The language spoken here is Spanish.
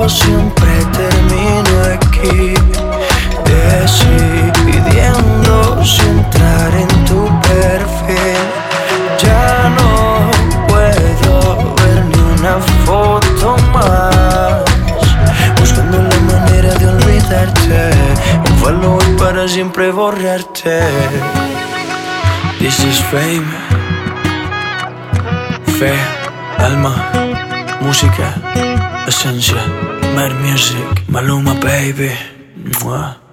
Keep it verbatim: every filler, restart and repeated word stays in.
siempre termino aquí, decidiendo si entrar en tu perfil. Ya no puedo ver ni una foto más, buscando la manera de olvidarte, un follow para siempre borrarte. This is fame, fe, alma, música, esencia, Mad Music, Maluma baby. Mwah.